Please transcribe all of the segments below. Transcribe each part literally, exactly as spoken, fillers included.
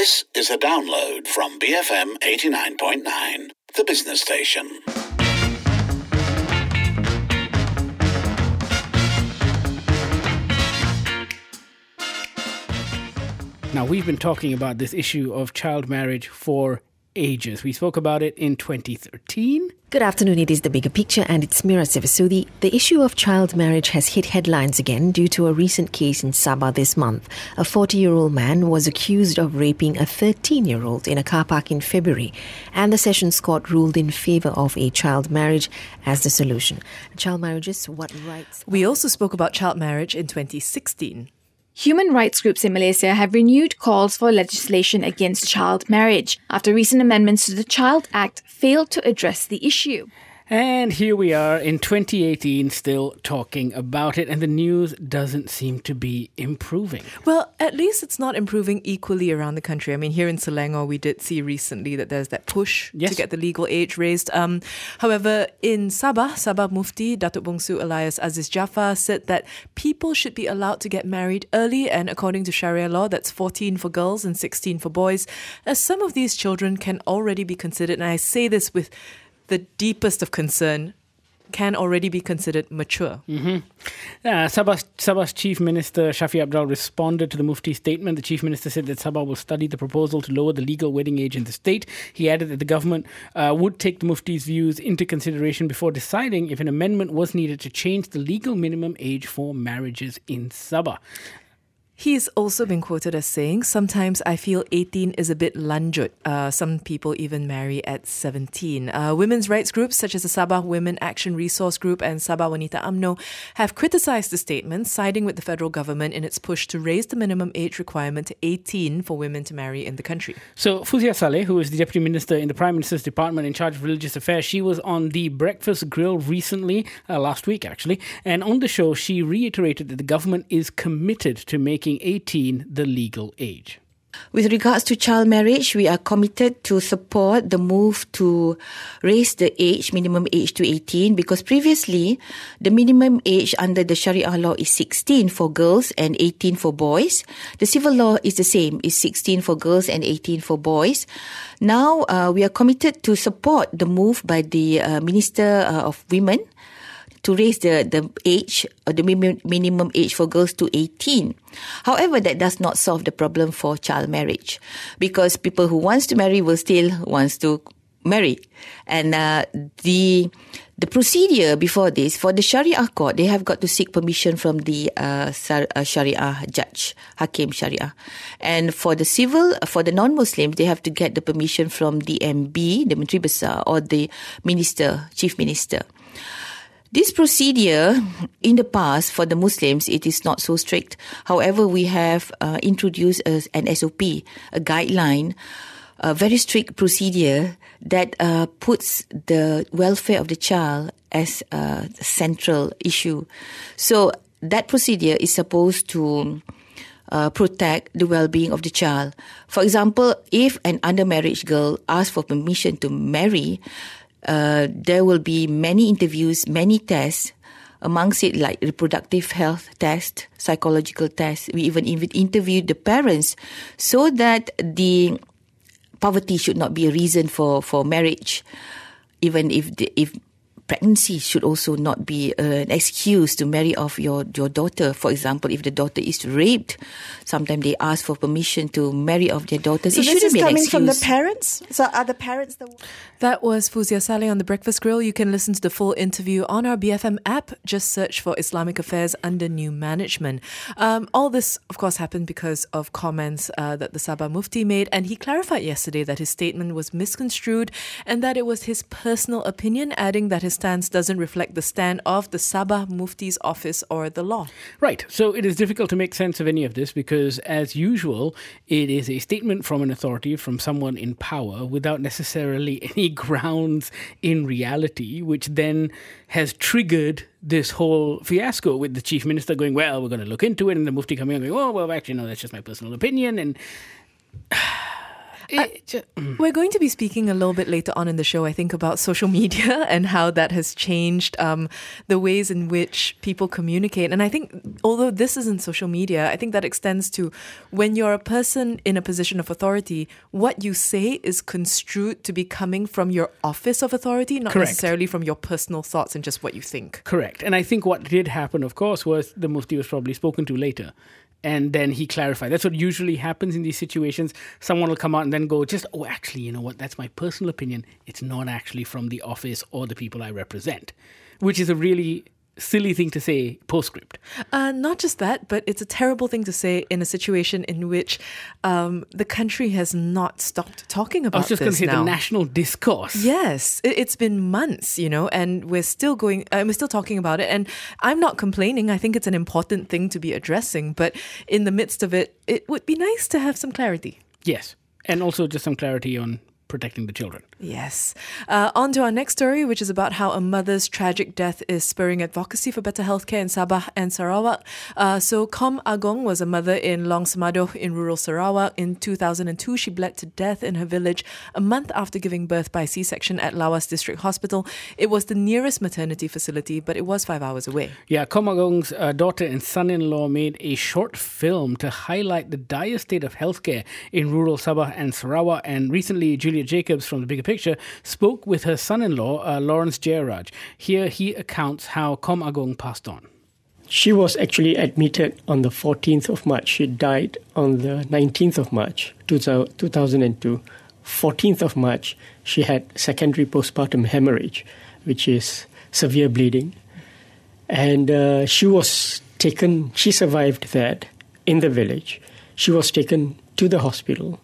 This is a download from B F M eighty-nine point nine, the business station. Now, we've been talking about this issue of child marriage for ages. We spoke about it in twenty thirteen. Good afternoon, it is The Bigger Picture and it's Mira Sivasudi. The issue of child marriage has hit headlines again due to a recent case in Sabah this month. A forty-year-old man was accused of raping a thirteen-year-old in a car park in February, and the Sessions Court ruled in favour of a child marriage as the solution. Child marriages, what rights? We also spoke about child marriage in twenty sixteen. Human rights groups in Malaysia have renewed calls for legislation against child marriage after recent amendments to the Child Act failed to address the issue. And here we are in twenty eighteen still talking about it, and the news doesn't seem to be improving. Well, at least it's not improving equally around the country. I mean, here in Selangor, we did see recently that there's that push yes. to get the legal age raised. Um, however, in Sabah, Sabah Mufti Datuk Bongsu Elias Aziz Jaafar said that people should be allowed to get married early, and according to Sharia law, that's fourteen for girls and sixteen for boys, as some of these children can already be considered, and I say this with the deepest of concern, can already be considered mature. Mm-hmm. Uh, Sabah's, Sabah's Chief Minister Shafi Abdul responded to the Mufti's statement. The Chief Minister said that Sabah will study the proposal to lower the legal wedding age in the state. He added that the government uh, would take the Mufti's views into consideration before deciding if an amendment was needed to change the legal minimum age for marriages in Sabah. He's also been quoted as saying, sometimes I feel eighteen is a bit lanjut. Uh, some people even marry at seventeen. Uh, women's rights groups such as the Sabah Women Action Resource Group and Sabah Wanita U M N O have criticised the statement, siding with the federal government in its push to raise the minimum age requirement to eighteen for women to marry in the country. So Fuzia Saleh, who is the Deputy Minister in the Prime Minister's Department in charge of religious affairs, she was on the Breakfast Grill recently, uh, last week actually, and on the show she reiterated that the government is committed to making eighteen the legal age. With regards to child marriage, we are committed to support the move to raise the age, minimum age to eighteen, because previously the minimum age under the Sharia law is sixteen for girls and eighteen for boys. The civil law is the same, is sixteen for girls and eighteen for boys. Now uh, we are committed to support the move by the uh, Minister uh, of Women to raise the, the age, or the minimum age for girls to eighteen. However, that does not solve the problem for child marriage, because people who wants to marry will still wants to marry. And uh, the the procedure before this, for the Sharia court, they have got to seek permission from the uh, Sharia judge, Hakim Sharia. And for the civil, for the non-Muslims, they have to get the permission from the M B, the Menteri Besar, or the Minister, Chief Minister. This procedure, in the past, for the Muslims, it is not so strict. However, we have uh, introduced a, an S O P, a guideline, a very strict procedure that uh, puts the welfare of the child as a central issue. So that procedure is supposed to uh, protect the well-being of the child. For example, if an undermarriage girl asks for permission to marry, Uh, there will be many interviews, many tests, amongst it like reproductive health test, psychological test. We even interviewed the parents so that the poverty should not be a reason for, for marriage, even if the, if pregnancy should also not be uh, an excuse to marry off your, your daughter. For example, if the daughter is raped, sometimes they ask for permission to marry off their daughter. So it this is be coming an from the excuse. parents? So are the parents the... That was Fuzia Saleh on The Breakfast Grill. You can listen to the full interview on our B F M app. Just search for Islamic Affairs under New Management. Um, all this, of course, happened because of comments uh, that the Sabah Mufti made, and he clarified yesterday that his statement was misconstrued and that it was his personal opinion, adding that his stance doesn't reflect the stand of the Sabah Mufti's office or the law. Right. So it is difficult to make sense of any of this because, as usual, it is a statement from an authority, from someone in power, without necessarily any grounds in reality, which then has triggered this whole fiasco with the Chief Minister going, well, we're going to look into it, and the Mufti coming and going, oh, well, actually, no, that's just my personal opinion. And It ju- We're going to be speaking a little bit later on in the show, I think, about social media and how that has changed um, the ways in which people communicate. And I think, although this isn't social media, I think that extends to when you're a person in a position of authority, what you say is construed to be coming from your office of authority, not Correct. necessarily from your personal thoughts and just what you think. Correct. And I think what did happen, of course, was the Mufti was probably spoken to later. And then he clarified. That's what usually happens in these situations. Someone will come out and then go, just, oh, actually, you know what? That's my personal opinion. It's not actually from the office or the people I represent, which is a really silly thing to say postscript. Uh, not just that, but it's a terrible thing to say in a situation in which um, the country has not stopped talking about I was just this going to say now. the national discourse. Yes, it, it's been months, you know, and we're still going, uh, we're still talking about it. And I'm not complaining. I think it's an important thing to be addressing. But in the midst of it, it would be nice to have some clarity. Yes. And also just some clarity on protecting the children. Yes. Uh, on to our next story, which is about how a mother's tragic death is spurring advocacy for better healthcare in Sabah and Sarawak. Uh, so, Kom Agong was a mother in Long Semado in rural Sarawak. In two thousand two, she bled to death in her village a month after giving birth by C-section at Lawas District Hospital. It was the nearest maternity facility, but it was five hours away. Yeah, Kom Agong's uh, daughter and son-in-law made a short film to highlight the dire state of healthcare in rural Sabah and Sarawak. And recently, Julia Jacobs from The Bigger Picture spoke with her son-in-law, uh, Lawrence Jayaraj. Here he accounts how Kom Agong passed on. She was actually admitted on the fourteenth of March. She died on the nineteenth of March, two thousand two. fourteenth of March, she had secondary postpartum hemorrhage, which is severe bleeding. And uh, she was taken, she survived that in the village. She was taken to the hospital.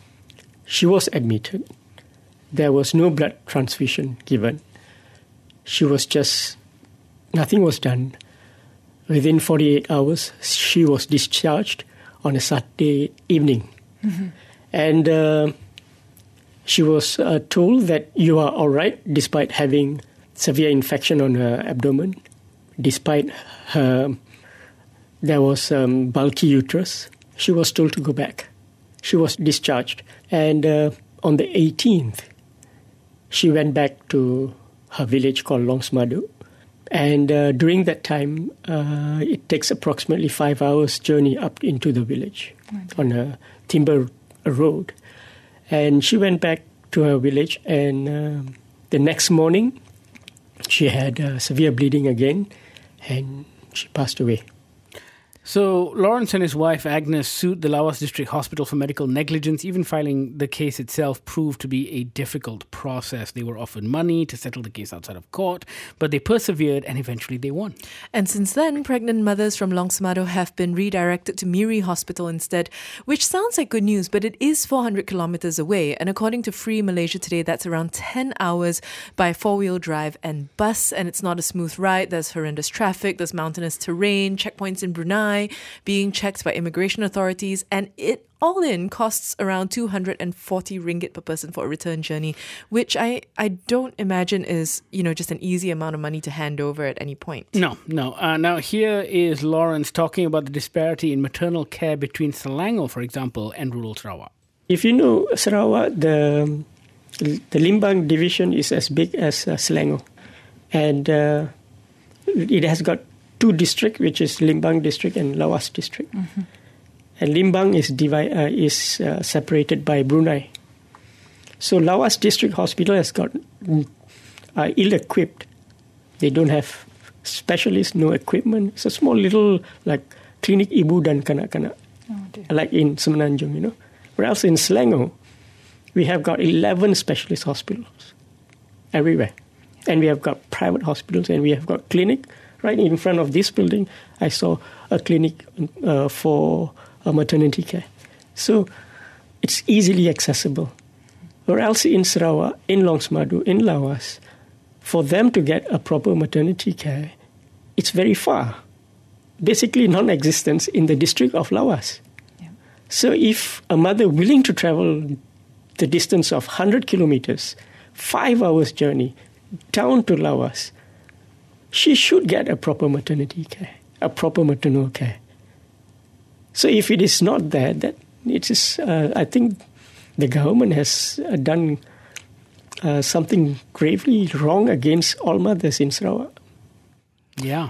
She was admitted. There was no blood transfusion given. She was just, nothing was done. Within forty-eight hours, she was discharged on a Saturday evening. Mm-hmm. And uh, she was uh, told that you are all right despite having severe infection on her abdomen, despite her, there was um, bulky uterus. She was told to go back. She was discharged. And uh, on the eighteenth, she went back to her village called Long Semado. And uh, during that time, uh, it takes approximately five hours journey up into the village okay. on a timber road. And she went back to her village, and uh, the next morning, she had uh, severe bleeding again, and she passed away. So Lawrence and his wife Agnes sued the Lawas District Hospital for medical negligence. Even filing the case itself proved to be a difficult process. They were offered money to settle the case outside of court, but they persevered and eventually they won. And since then, pregnant mothers from Long Semado have been redirected to Miri Hospital instead, which sounds like good news, but it is four hundred kilometers away. And according to Free Malaysia Today, that's around ten hours by four-wheel drive and bus. And it's not a smooth ride. There's horrendous traffic. There's mountainous terrain, checkpoints in Brunei, being checked by immigration authorities, and it all in costs around two hundred forty ringgit per person for a return journey, which I, I don't imagine is, you know, just an easy amount of money to hand over at any point. No, no. Uh, now, here is Lawrence talking about the disparity in maternal care between Selangor, for example, and rural Sarawak. If you know Sarawak, the, the Limbang division is as big as uh, Selangor. And uh, it has got two districts, which is Limbang district and Lawas district. Mm-hmm. And Limbang is divi- uh, is uh, separated by Brunei. So Lawas district hospital has got uh, ill-equipped. They don't have specialists, no equipment. It's a small little like clinic ibu dan kanak-kanak, oh, like in Semenanjung, you know. Whereas in Selangor, we have got eleven specialist hospitals everywhere. And we have got private hospitals, and we have got clinic. Right in front of this building, I saw a clinic uh, for uh, maternity care. So it's easily accessible. Or else in Sarawak, in Long Semado, in Lawas, for them to get a proper maternity care, it's very far. Basically non-existent in the district of Lawas. Yeah. So if a mother willing to travel the distance of one hundred kilometers, five hours journey down to Lawas, she should get a proper maternity care, a proper maternal care. So if it is not there, that it is, uh, I think the government has uh, done uh, something gravely wrong against all mothers in Sarawak. Yeah.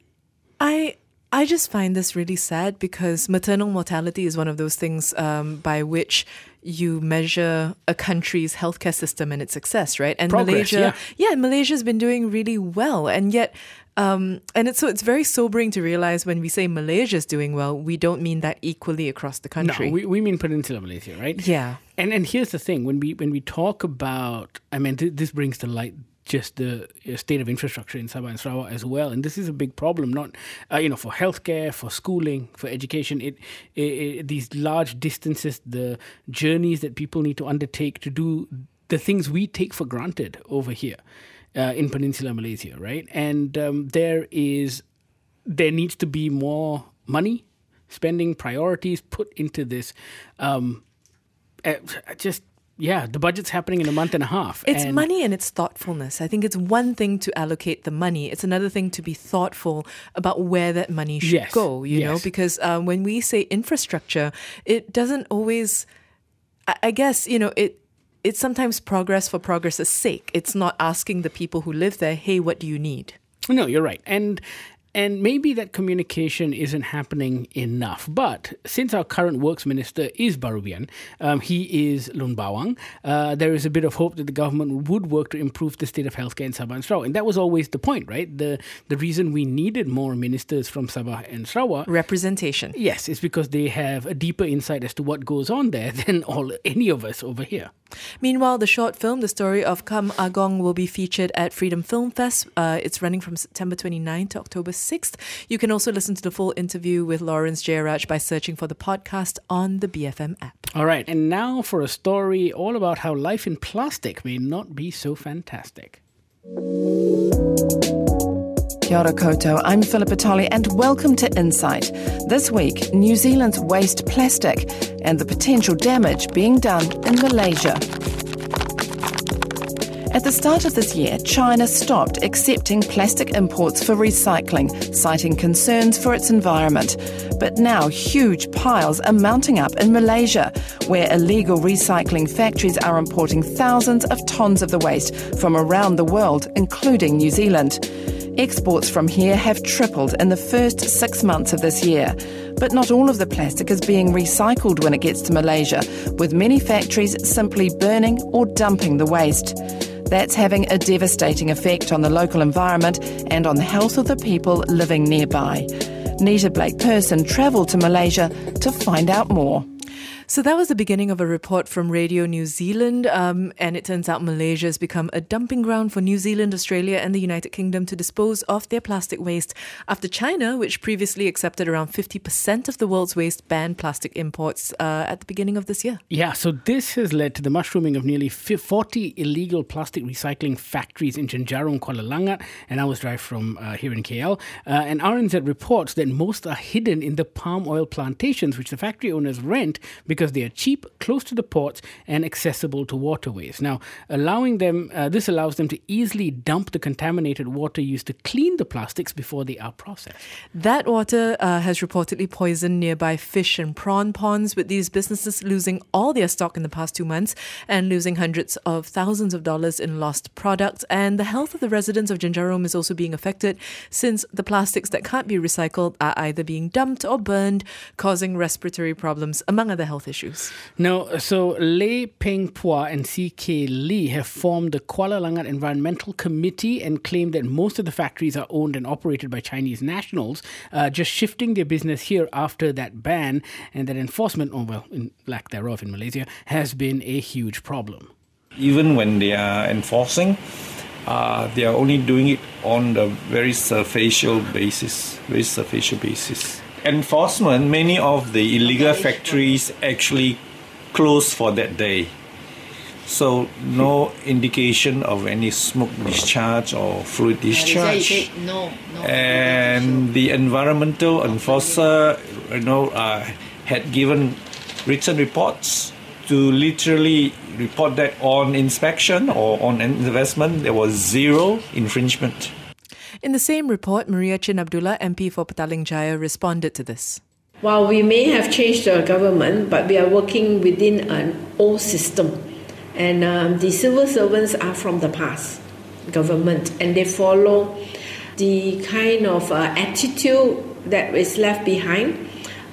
I I just find this really sad because maternal mortality is one of those things um, by which you measure a country's healthcare system and its success, right? And Progress, Malaysia, yeah. yeah, Malaysia's been doing really well, and yet, um, and it's so it's very sobering to realize when we say Malaysia's doing well, we don't mean that equally across the country. No, we, we mean Peninsular Malaysia, right? Yeah. And and here's the thing: when we when we talk about, I mean, th- this brings to light just the uh, state of infrastructure in Sabah and Sarawak as well, and this is a big problem. Not, uh, you know, for healthcare, for schooling, for education. It, it, it these large distances, the journeys that people need to undertake to do the things we take for granted over here uh, in Peninsular Malaysia, right? And um, there is there needs to be more money, spending priorities put into this. Um, uh, just. Yeah, the budget's happening in a month and a half. It's and money and it's thoughtfulness. I think it's one thing to allocate the money. It's another thing to be thoughtful about where that money should yes, go, you yes. know, because um, when we say infrastructure, it doesn't always, I, I guess, you know, it it's sometimes progress for progress's sake. It's not asking the people who live there, hey, what do you need? No, you're right. And And maybe that communication isn't happening enough. But since our current works minister is Barubian, um, he is Lun Bawang, uh, there is a bit of hope that the government would work to improve the state of healthcare in Sabah and Sarawak. And that was always the point, right? The the reason we needed more ministers from Sabah and Sarawak. Representation. Yes, it's because they have a deeper insight as to what goes on there than all any of us over here. Meanwhile, the short film, The Story of Kam Agong, will be featured at Freedom Film Fest. Uh, it's running from September twenty-ninth to October sixth. You can also listen to the full interview with Lawrence Jayaraj by searching for the podcast on the B F M app. All right, and now for a story all about how life in plastic may not be so fantastic. Kia ora koutou, I'm Philippa Tolley and welcome to Insight. This week, New Zealand's waste plastic and the potential damage being done in Malaysia. At the start of this year, China stopped accepting plastic imports for recycling, citing concerns for its environment. But now huge piles are mounting up in Malaysia, where illegal recycling factories are importing thousands of tonnes of the waste from around the world, including New Zealand. Exports from here have tripled in the first six months of this year. But not all of the plastic is being recycled when it gets to Malaysia, with many factories simply burning or dumping the waste. That's having a devastating effect on the local environment and on the health of the people living nearby. Nita Blake-Person travelled to Malaysia to find out more. So that was the beginning of a report from Radio New Zealand, um, and it turns out Malaysia has become a dumping ground for New Zealand, Australia and the United Kingdom to dispose of their plastic waste after China, which previously accepted around fifty percent of the world's waste, banned plastic imports uh, at the beginning of this year. Yeah, so this has led to the mushrooming of nearly forty illegal plastic recycling factories in Jenjarum, Kuala Langat, an hour's drive from uh, here in K L. Uh, and R N Z reports that most are hidden in the palm oil plantations, which the factory owners rent because they are cheap, close to the ports, and accessible to waterways. Now, allowing them, uh, this allows them to easily dump the contaminated water used to clean the plastics before they are processed. That water uh, has reportedly poisoned nearby fish and prawn ponds, with these businesses losing all their stock in the past two months and losing hundreds of thousands of dollars in lost products. And the health of the residents of Jenjarum is also being affected, since the plastics that can't be recycled are either being dumped or burned, causing respiratory problems, among other health issues. No, so Lei Peng Pua and C K Lee have formed the Kuala Langat Environmental Committee and claim that most of the factories are owned and operated by Chinese nationals, uh, just shifting their business here after that ban, and that enforcement, or well, in lack thereof in Malaysia, has been a huge problem. Even when they are enforcing, uh, they are only doing it on the very superficial basis, very superficial basis. Enforcement, many of the illegal factories actually closed for that day. So no indication of any smoke discharge or fluid discharge. No, no. And the environmental enforcer, you know, uh, had given written reports to literally report that on inspection or on investment, there was zero infringement. In the same report, Maria Chin Abdullah, M P for Petaling Jaya, responded to this. While we may have changed the government, but we are working within an old system. And um, the civil servants are from the past government, and they follow the kind of uh, attitude that is left behind.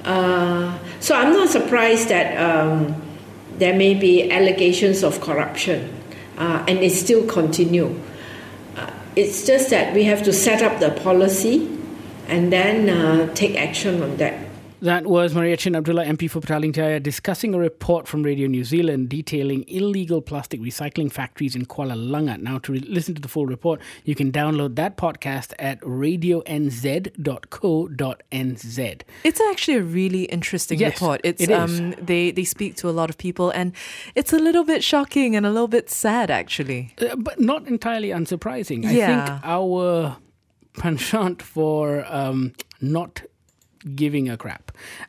Uh, so I'm not surprised that um, there may be allegations of corruption, uh, and it still continue. Uh, it's just that we have to set up the policy and then uh, take action on that. That was Maria Chin Abdullah, M P for Petaling Jaya, discussing a report from Radio New Zealand detailing illegal plastic recycling factories in Kuala Langat. Now, to re- listen to the full report, you can download that podcast at radio n z dot co dot n z. It's actually a really interesting yes, report. It's it is. Um, they, they speak to a lot of people, and it's a little bit shocking and a little bit sad, actually. Uh, but not entirely unsurprising. I Yeah. think our penchant for um, not giving a crap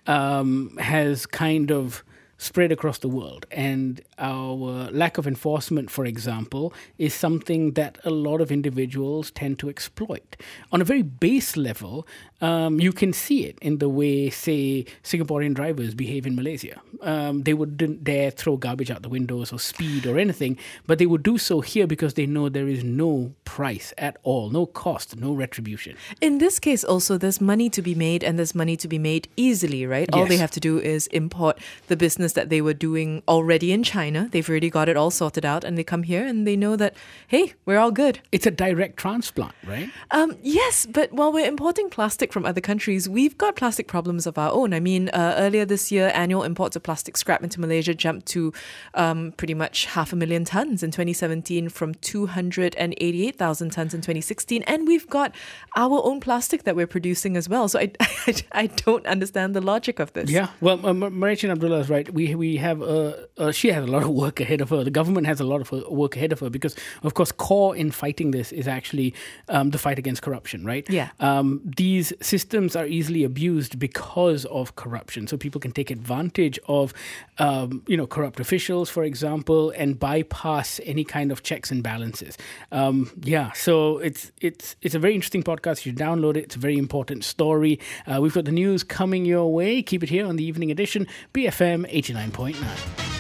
um, has kind of spread across the world, and our lack of enforcement, for example, is something that a lot of individuals tend to exploit. On a very base level, um, you can see it in the way, say, Singaporean drivers behave in Malaysia. Um, they wouldn't dare throw garbage out the windows or speed or anything, but they would do so here because they know there is no price at all, no cost, no retribution. In this case also, there's money to be made, and there's money to be made easily, right? All Yes. they have to do is import the business that they were doing already in China. They've already got it all sorted out, and they come here and they know that, hey, we're all good. It's a direct transplant, right? Um, yes, but while we're importing plastic from other countries, we've got plastic problems of our own. I mean, uh, earlier this year, annual imports of plastic scrap into Malaysia jumped to um, pretty much half a million tons in twenty seventeen from two hundred eighty-eight thousand tons in twenty sixteen. And we've got our own plastic that we're producing as well. So I, I, I don't understand the logic of this. Yeah, well, uh, Maria Chin Abdullah is right. We we have uh, uh, she has a lot of work ahead of her. The government has a lot of uh, work ahead of her because, of course, core in fighting this is actually um, the fight against corruption, right? Yeah. Um, these systems are easily abused because of corruption. So people can take advantage of, um, you know, corrupt officials, for example, and bypass any kind of checks and balances. Um, yeah, so it's it's it's a very interesting podcast. You should download it. It's a very important story. Uh, we've got the news coming your way. Keep it here on the Evening Edition, B F M eighty-nine point nine.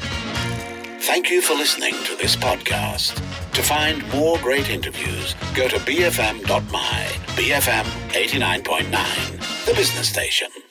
Thank you for listening to this podcast. To find more great interviews, go to b f m dot my. B F M eighty-nine point nine, the business station.